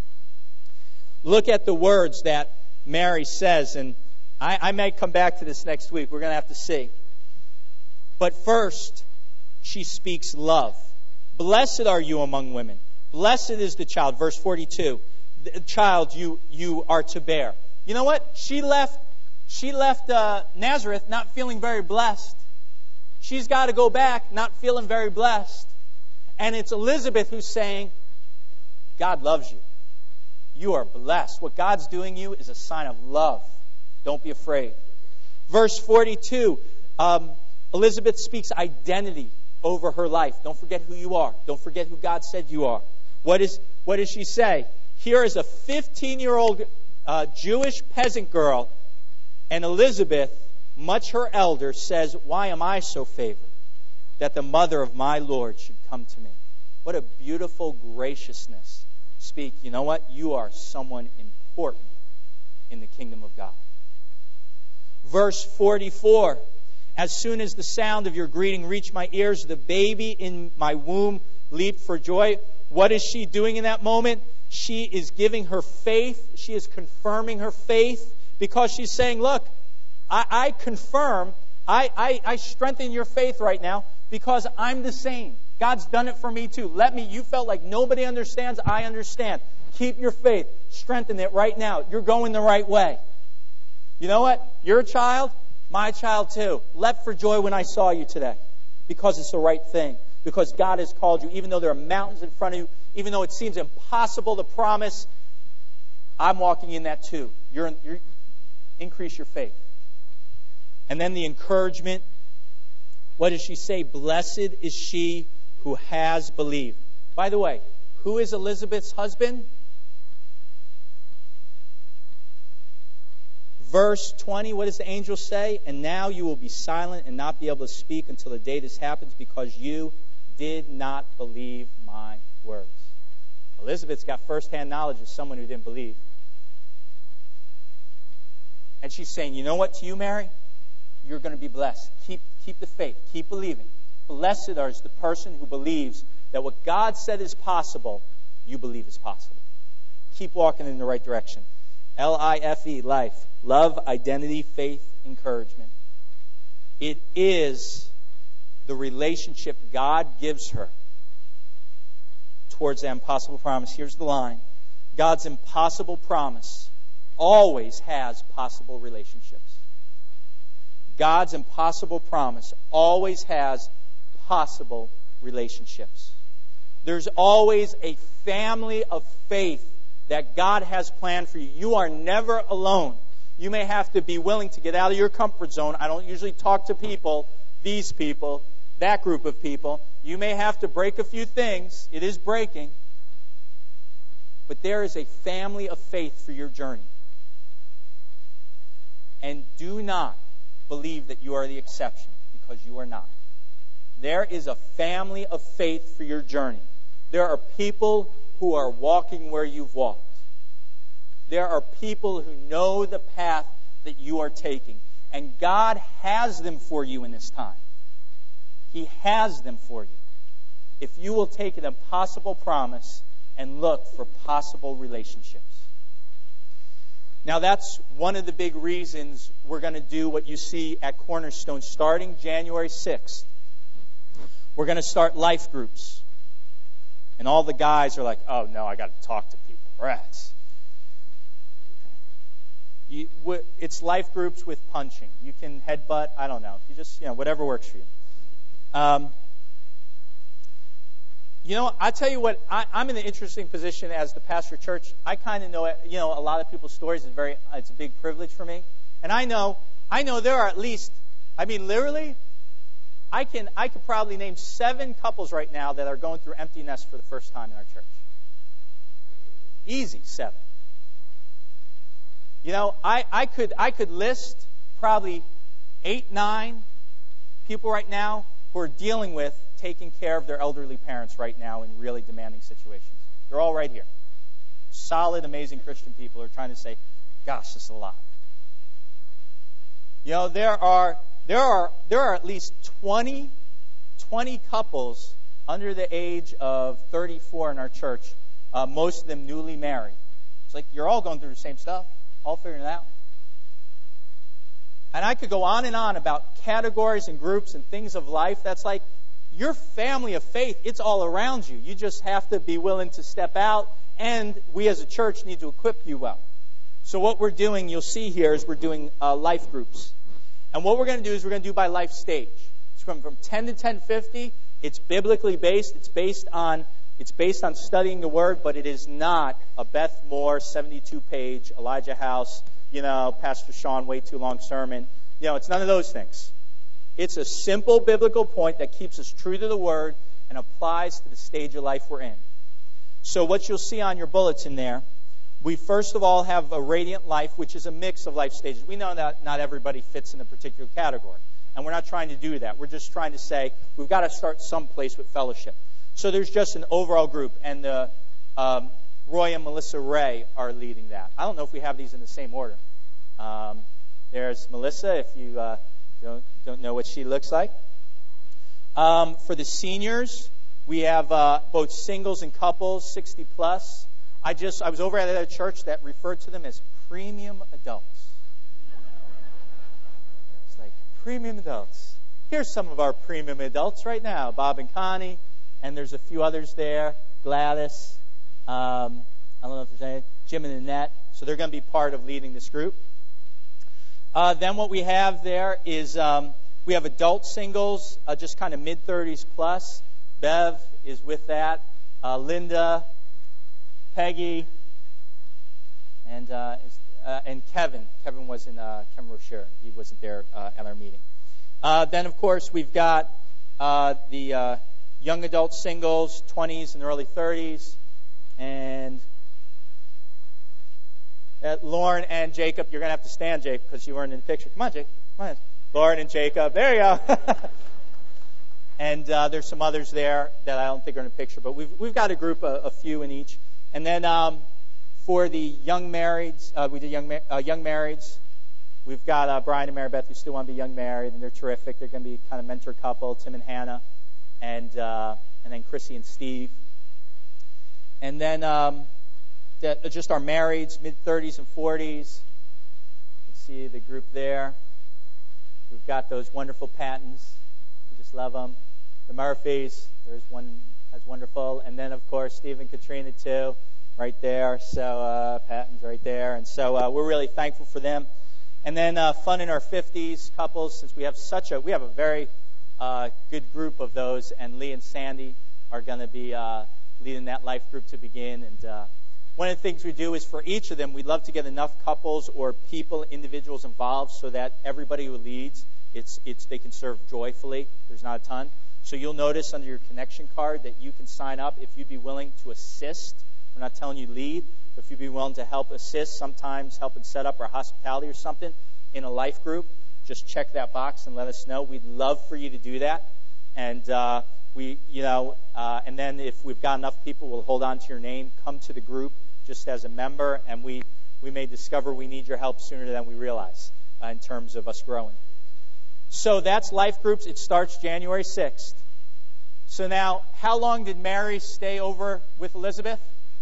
Look at the words that Mary says, and I, I may come back to this next week. We're going to have to see. But first, she speaks love. Blessed are you among women. Blessed is the child. Verse forty-two. The child you, you are to bear. You know what? She left, she left uh, Nazareth not feeling very blessed. She's got to go back not feeling very blessed. And it's Elizabeth who's saying, God loves you. You are blessed. What God's doing you is a sign of love. Don't be afraid. Verse forty-two, um, Elizabeth speaks identity over her life. Don't forget who you are. Don't forget who God said you are. What is what does she say? Here is a fifteen-year-old uh, Jewish peasant girl, and Elizabeth, much her elder, says, why am I so favored that the mother of my Lord should come to me? What a beautiful graciousness. Speak, you know what? You are someone important in the kingdom of God. Verse forty-four, as soon as the sound of your greeting reached my ears, the baby in my womb leaped for joy. What is she doing in that moment? She is giving her faith. She is confirming her faith because she's saying, look, I, I confirm, I, I, I strengthen your faith right now because I'm the same. God's done it for me too. Let me, you felt like nobody understands, I understand. Keep your faith. Strengthen it right now. You're going the right way. You know what? You're a child, my child too. Leapt for joy when I saw you today because it's the right thing. Because God has called you. Even though there are mountains in front of you, even though it seems impossible to promise, I'm walking in that too. You're, you're increase your faith. And then the encouragement. What does she say? Blessed is she who has believed. By the way, who is Elizabeth's husband? Verse twenty, what does the angel say? And now you will be silent and not be able to speak until the day this happens because you did not believe my words. Elizabeth's got firsthand knowledge of someone who didn't believe. And she's saying, you know what, to you, Mary? You're going to be blessed. Keep, keep the faith. Keep believing. Blessed is the person who believes that what God said is possible, you believe is possible. Keep walking in the right direction. L I F E, life. Love, identity, faith, encouragement. It is the relationship God gives her towards that impossible promise. Here's the line. God's impossible promise always has possible relationships. God's impossible promise always has possible relationships. There's always a family of faith that God has planned for you. You are never alone. You may have to be willing to get out of your comfort zone. I don't usually talk to people, these people, that group of people. You may have to break a few things. It is breaking. But there is a family of faith for your journey. And do not believe that you are the exception, because you are not. There is a family of faith for your journey. There are people who are walking where you've walked. There are people who know the path that you are taking. And God has them for you in this time. He has them for you. If you will take an impossible promise and look for possible relationships. Now that's one of the big reasons we're going to do what you see at Cornerstone starting January sixth. We're going to start life groups. And all the guys are like, oh no, I got to talk to people. Rats. You, it's life groups with punching. You can headbutt, I don't know. You just, you know, whatever works for you. Um, you know, I tell you what, I, I'm in an interesting position as the pastor of church. I kind of know, you know, a lot of people's stories is very, it's a big privilege for me. And I know, I know there are at least, I mean, literally, I can, I could probably name seven couples right now that are going through empty nest for the first time in our church. Easy, seven. You know, I, I could I could list probably eight, nine people right now who are dealing with taking care of their elderly parents right now in really demanding situations. They're all right here. Solid, amazing Christian people who are trying to say, gosh, this is a lot. You know, there are there are there are at least twenty, twenty couples under the age of thirty-four in our church, uh, most of them newly married. It's like you're all going through the same stuff. All figuring it out. And I could go on and on about categories and groups and things of life. That's like your family of faith. It's all around you. You just have to be willing to step out. And we as a church need to equip you well. So what we're doing, you'll see here, is we're doing uh, life groups. And what we're going to do is we're going to do by life stage. It's from, from ten to ten fifty. It's biblically based. It's based on It's based on studying the Word, but it is not a Beth Moore seventy-two page Elijah House, you know, Pastor Sean way too long sermon. You know, it's none of those things. It's a simple biblical point that keeps us true to the Word and applies to the stage of life we're in. So what you'll see on your bulletin there, we first of all have a Radiant Life, which is a mix of life stages. We know that not everybody fits in a particular category, and we're not trying to do that. We're just trying to say we've got to start someplace with fellowship. So there's just an overall group, and uh, um, Roy and Melissa Ray are leading that. I don't know if we have these in the same order. Um, there's Melissa, if you uh, don't, don't know what she looks like. Um, for the seniors, we have uh, both singles and couples, sixty plus. I just I was over at a church that referred to them as premium adults. It's like premium adults. Here's some of our premium adults right now, Bob and Connie. And there's a few others there, Gladys, um, I don't know if there's any, Jim and Annette. So they're going to be part of leading this group. Uh, then what we have there is um, we have adult singles, uh, just kind of mid-thirties plus. Bev is with that. Uh, Linda, Peggy, and uh, uh, and Kevin. Kevin was in uh, Kevin Rocher. He wasn't there uh, at our meeting. Uh, then, of course, we've got uh, the... Uh, young adult singles, twenties and early thirties. And uh, Lauren and Jacob, you're going to have to stand, Jake, because you weren't in the picture. Come on, Jake. Come on. Lauren and Jacob. There you go. And uh, there's some others there that I don't think are in the picture, but we've we've got a group, a, a few in each. And then um, for the young marrieds, uh, we did young uh, young marrieds. We've got uh, Brian and Mary Beth who still want to be young married, and they're terrific. They're going to be kind of mentor couple, Tim and Hannah. And uh, and then Chrissy and Steve. And then um, that, just our marrieds, mid-thirties and forties. You see the group there. We've got those wonderful Pattons. We just love them. The Murphys, there's one that's wonderful. And then, of course, Steve and Katrina, too, right there. So uh, Patton's right there. And so uh, we're really thankful for them. And then uh, fun in our fifties couples, since we have such a, we have a very... Uh, good group of those, and Lee and Sandy are going to be uh, leading that life group to begin. And uh, one of the things we do is for each of them, we'd love to get enough couples or people, individuals involved, so that everybody who leads, it's it's they can serve joyfully. There's not a ton, So you'll notice under your connection card that you can sign up if you'd be willing to assist. We're not telling you lead, but if you'd be willing to help assist, sometimes helping set up our hospitality or something in a life group, just check that box and let us know. We'd love for you to do that. And uh, we, you know, uh, and then if we've got enough people, we'll hold on to your name, come to the group just as a member, and we, we may discover we need your help sooner than we realize uh, in terms of us growing. So that's life groups. It starts January sixth. So now, how long did Mary stay over with Elizabeth?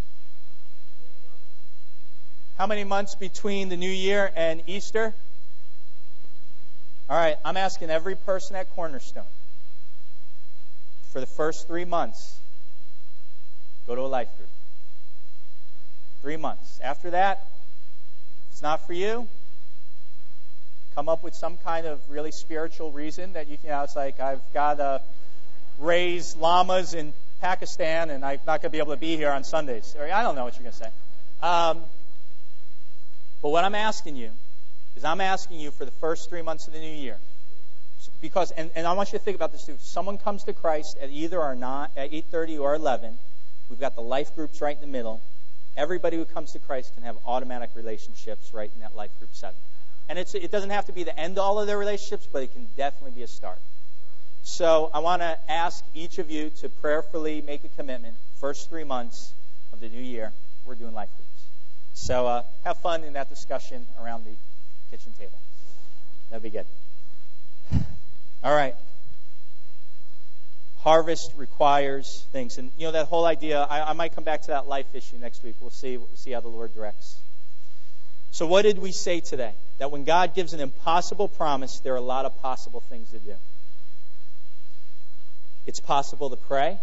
How many months between the New Year and Easter? All right, I'm asking every person at Cornerstone, for the first three months, go to a life group. Three months. After that, if it's not for you, come up with some kind of really spiritual reason that you can, you know, it's like, I've got to raise llamas in Pakistan and I'm not going to be able to be here on Sundays. Or I don't know what you're going to say. Um, but what I'm asking you is I'm asking you for the first three months of the new year. Because, and, and I want you to think about this too. If someone comes to Christ at either our not, at eight thirty or eleven, we've got the life groups right in the middle. Everybody who comes to Christ can have automatic relationships right in that life group setting. And it's, it doesn't have to be the end all of their relationships, but it can definitely be a start. So I want to ask each of you to prayerfully make a commitment. First three months of the new year, we're doing life groups. So uh, have fun in that discussion around the kitchen table. That'd be good. All right. Harvest requires things. And, you know, that whole idea, I, I might come back to that life issue next week. We'll see, we'll see how the Lord directs. So what did we say today? That when God gives an impossible promise, there are a lot of possible things to do. It's possible to pray.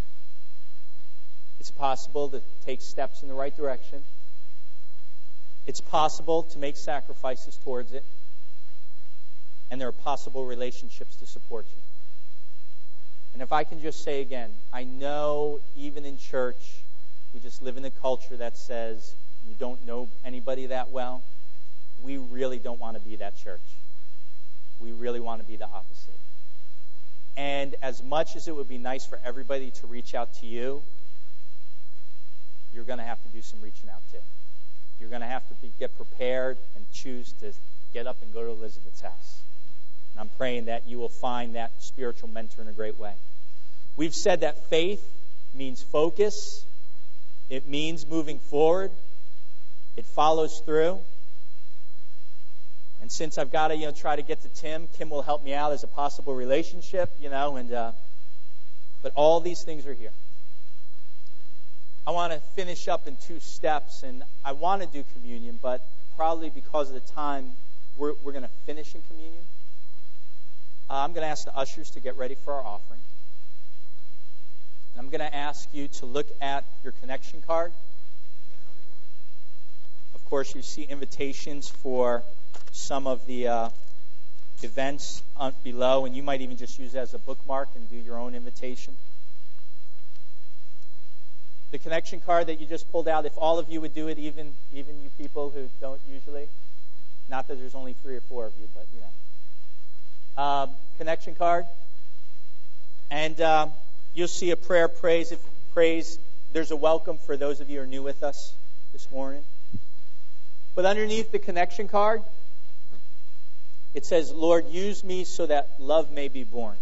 It's possible to take steps in the right direction. It's possible to make sacrifices towards it. And there are possible relationships to support you. And if I can just say again, I know even in church, we just live in a culture that says you don't know anybody that well. We really don't want to be that church. We really want to be the opposite. And as much as it would be nice for everybody to reach out to you, you're going to have to do some reaching out too. You're going to have to be, get prepared and choose to get up and go to Elizabeth's house. And I'm praying that you will find that spiritual mentor in a great way. We've said that faith means focus. It means moving forward. It follows through. And since I've got to, you know, try to get to Tim, Kim will help me out as a possible relationship, you know, and uh, but all these things are here. I want to finish up in two steps, and I want to do communion, but probably because of the time, we're, we're going to finish in communion. Uh, I'm going to ask the ushers to get ready for our offering. And I'm going to ask you to look at your connection card. Of course, you see invitations for some of the uh, events below, and you might even just use it as a bookmark and do your own invitation. The connection card that you just pulled out, if all of you would do it, even even you people who don't usually, not that there's only three or four of you, but you know. Um, connection card. And um, you'll see a prayer praise. If praise, there's a welcome for those of you who are new with us this morning. But underneath the connection card, it says, Lord, use me so that love may be born.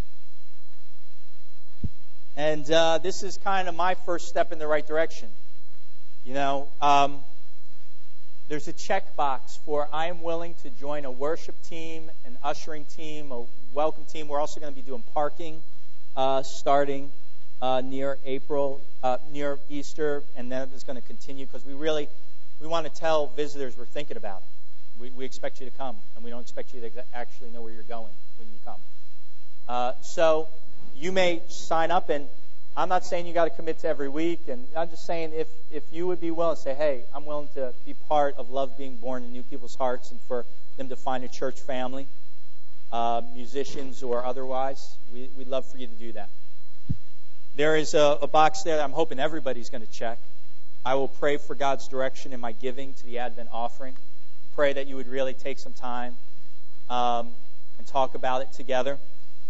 And uh, this is kind of my first step in the right direction. You know, um, there's a checkbox for I am willing to join a worship team, an ushering team, a welcome team. We're also going to be doing parking uh, starting uh, near April, uh, near Easter, and then it's going to continue because we really we want to tell visitors we're thinking about it. We, we expect you to come, and we don't expect you to actually know where you're going when you come. Uh, so you may sign up, and I'm not saying you got to commit to every week, and I'm just saying if, if you would be willing to say, hey, I'm willing to be part of love being born in new people's hearts and for them to find a church family, uh, musicians or otherwise, we, we'd love for you to do that. There is a, a box there that I'm hoping everybody's going to check. I will pray for God's direction in my giving to the Advent offering. Pray that you would really take some time um, and talk about it together.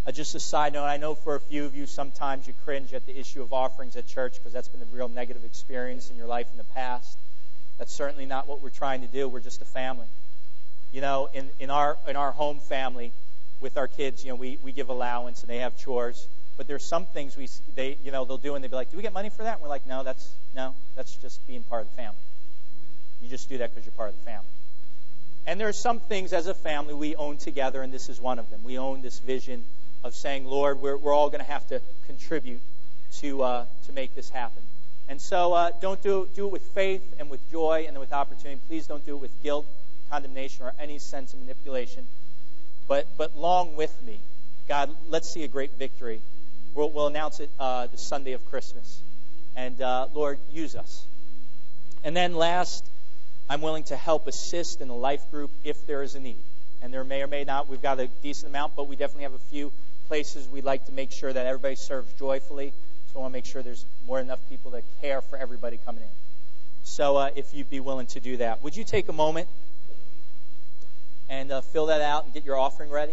Uh, just a side note, I know for a few of you, sometimes you cringe at the issue of offerings at church because that's been a real negative experience in your life in the past. That's certainly not what we're trying to do. We're just a family. You know, in, in our in our home family, with our kids, you know, we, we give allowance and they have chores. But there's some things we they you know they'll do and they'll be like, do we get money for that? And we're like, no, that's no, that's just being part of the family. You just do that because you're part of the family. And there are some things as a family we own together, and this is one of them. We own this vision of saying, Lord, we're we're all going to have to contribute to uh, to make this happen. And so uh, don't do do it with faith and with joy and with opportunity. Please don't do it with guilt, condemnation, or any sense of manipulation. But but long with me, God, let's see a great victory. We'll, we'll announce it uh, the Sunday of Christmas. And uh, Lord, use us. And then last, I'm willing to help assist in the life group if there is a need. And there may or may not. We've got a decent amount, but we definitely have a few places we'd like to make sure that everybody serves joyfully. So I want to make sure there's more than enough people that care for everybody coming in. So uh, if you'd be willing to do that. Would you take a moment and uh, fill that out and get your offering ready?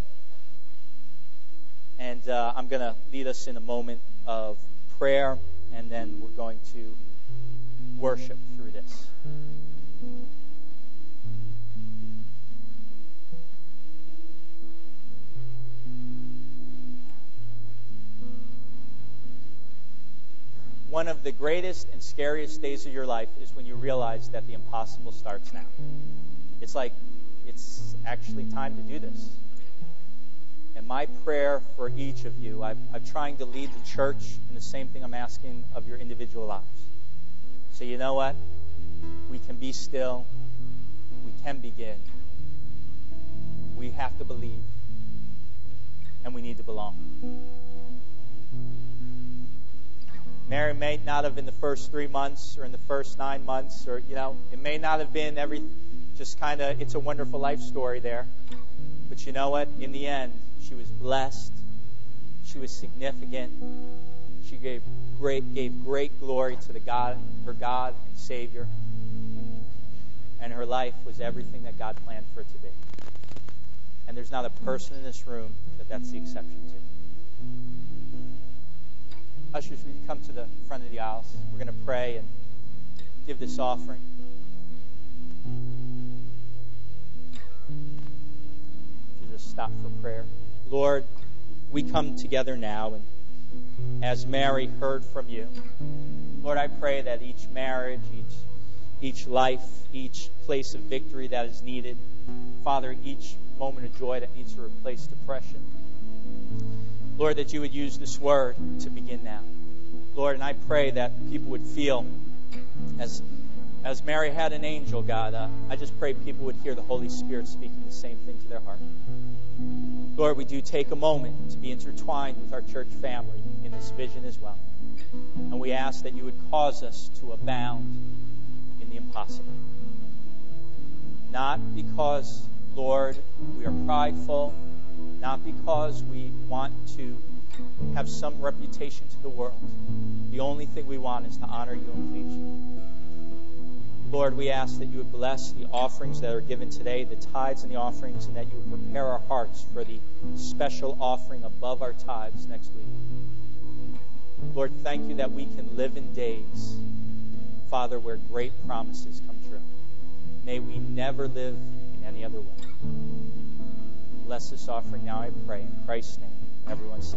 And uh, I'm going to lead us in a moment of prayer, and then we're going to worship through this. One of the greatest and scariest days of your life is when you realize that the impossible starts now. It's like, it's actually time to do this. And my prayer for each of you, I've, I'm trying to lead the church in the same thing I'm asking of your individual lives. So you know what? We can be still. We can begin. We have to believe. And we need to belong. Mary may not have in the first three months or in the first nine months or, you know, it may not have been every, just kind of, it's a wonderful life story there. But you know what? In the end, she was blessed. She was significant. She gave great gave great glory to the God, her God and Savior. And her life was everything that God planned for it to be. And there's not a person in this room that that's the exception to. Ushers, will you come to the front of the aisles? We're going to pray and give this offering. Just stop for prayer. Lord, we come together now, and as Mary heard from you, Lord, I pray that each marriage, each each life, each place of victory that is needed, Father, each moment of joy that needs to replace depression, Lord, that you would use this word to begin now. Lord, and I pray that people would feel as As Mary had an angel, God, uh, I just pray people would hear the Holy Spirit speaking the same thing to their heart. Lord, we do take a moment to be intertwined with our church family in this vision as well. And we ask that you would cause us to abound in the impossible. Not because, Lord, we are prideful, not because we want to have some reputation to the world. The only thing we want is to honor you and please you. Lord, we ask that you would bless the offerings that are given today, the tithes and the offerings, and that you would prepare our hearts for the special offering above our tithes next week. Lord, thank you that we can live in days, Father, where great promises come true. May we never live in any other way. Bless this offering now, I pray, in Christ's name. Everyone said.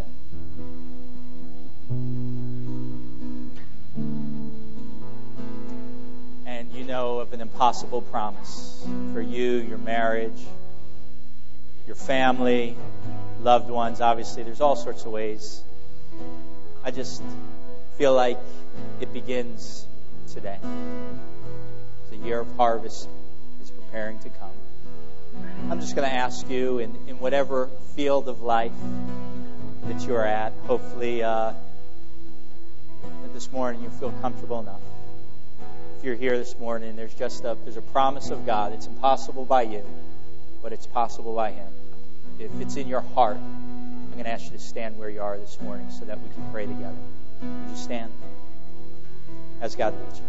And you know of an impossible promise for you, your marriage, your family, loved ones. Obviously, there's all sorts of ways. I just feel like it begins today. The year of harvest is preparing to come. I'm just going to ask you, in, in whatever field of life that you are at, hopefully uh, that this morning you feel comfortable enough. If you're here this morning, there's just a there's a promise of God. It's impossible by you, but it's possible by Him. If it's in your heart, I'm going to ask you to stand where you are this morning so that we can pray together. Would you stand? As God leads you.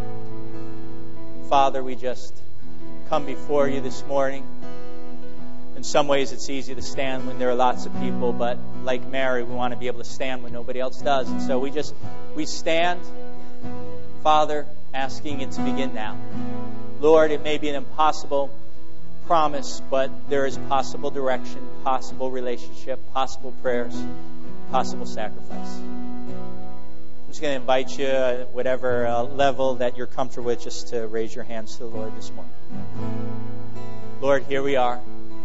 Father, we just come before you this morning. In some ways, it's easy to stand when there are lots of people, but like Mary, we want to be able to stand when nobody else does. And so we just, we stand, Father, asking it to begin now. Lord, it may be an impossible promise, but there is possible direction, possible relationship, possible prayers, possible sacrifice. I'm just going to invite you, at whatever uh, level that you're comfortable with, just to raise your hands to the Lord this morning. Lord, here we are.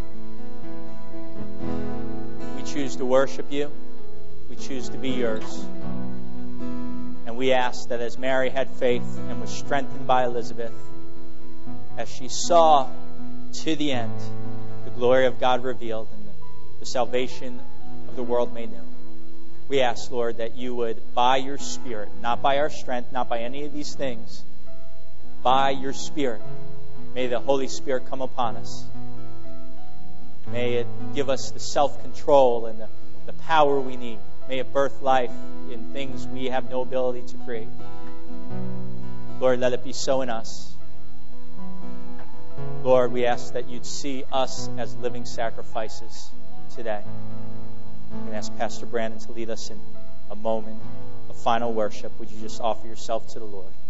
We choose to worship you. We choose to be yours. And we ask that as Mary had faith and was strengthened by Elizabeth, as she saw to the end the glory of God revealed and the, the salvation of the world made known, we ask, Lord, that you would, by your Spirit, not by our strength, not by any of these things, by your Spirit, may the Holy Spirit come upon us. May it give us the self-control and the, the power we need. May it birth life in things we have no ability to create. Lord, let it be so in us. Lord, we ask that you'd see us as living sacrifices today. And ask Pastor Brandon to lead us in a moment of final worship. Would you just offer yourself to the Lord?